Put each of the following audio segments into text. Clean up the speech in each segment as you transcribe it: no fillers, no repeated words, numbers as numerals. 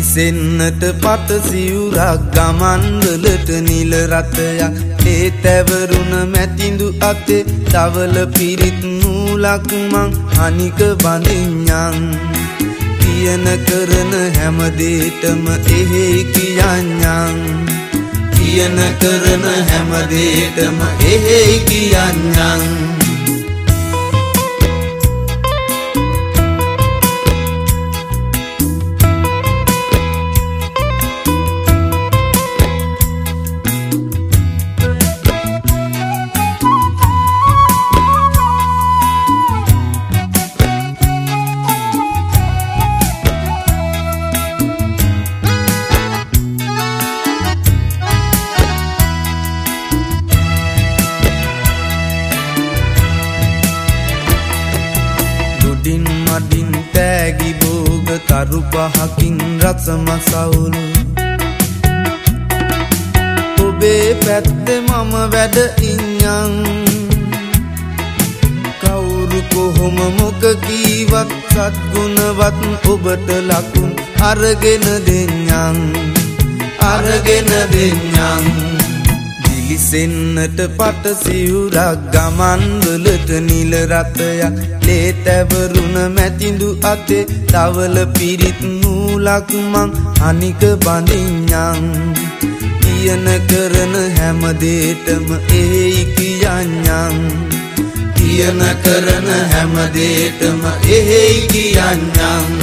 දිලිසෙන්නට පත සිවුරක් ගමන් වලට නිල රතයක් ඒ තැවරුණ මැතිඳු අතේ තවල පිරිත් නූලක් මං අනික බඳින්නම් කියන කරන හැම දෙයකම එහෙයි කියන්නම් කියන කරන හැම දෙයකම එහෙයි කියන්නම් දින් මඩින් තෑගි භෝග තරු පහකින් රස මසවුලු ඔබේ පැත්තේ මම වැඩ ඉන්නම් කවුරු කොහොම මොක කීවත් සත්ගුණවත් ඔබට ලකුන් අරගෙන දෙන්නම් දිලිසෙන්නට පට සිවුරක් ගමන් වලට නිල රතයක් ලේ තැවරුණ මැතිඳු අතේ තවල පිරිත් නූලක් මං අනික බඳින්නම් කියන කරන හැම දෙයකම එහෙයි කියන්නම් කියන කරන හැම දෙයකම එහෙයි කියන්නම්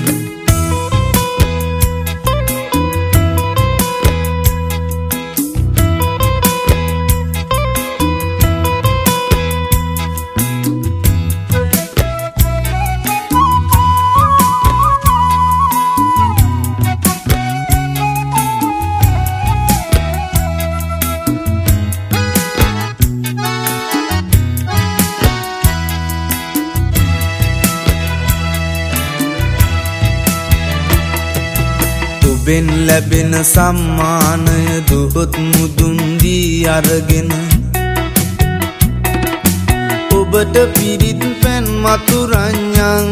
ඔබෙන් ලැබෙන සම්මානය දුහොත් මුදුන් දී අරගෙන ඔබට පිරිත් පැන් මතුරන්නම්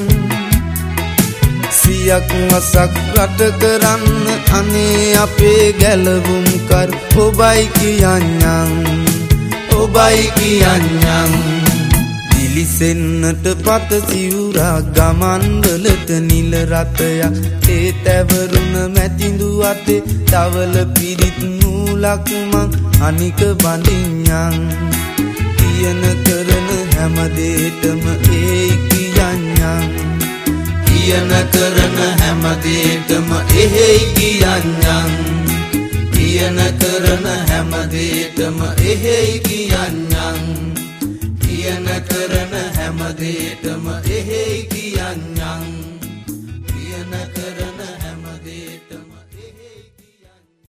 සියක් වසක් රට කරන්න අනේ අපේ ගැලවුම් කර ඔබයි කියන්නම් දිලිසෙන්නට පත සිවුරක් ගමන් වලට නිල රතයක් ඒ තැවරුණ මැතිඳු අතේ තවල පිරිත් නූලක් මං අනික බඳින්නම් කියන කරන හැම දෙයකම එහෙයි කියන්නම් කියන කරන හැම දෙයකම එහෙයි කියන්නම් කියන කරන හැම දෙයකම එහෙයි කියන්නම් කියන කරන හැම දෙයකම එහෙයි කියන්නම්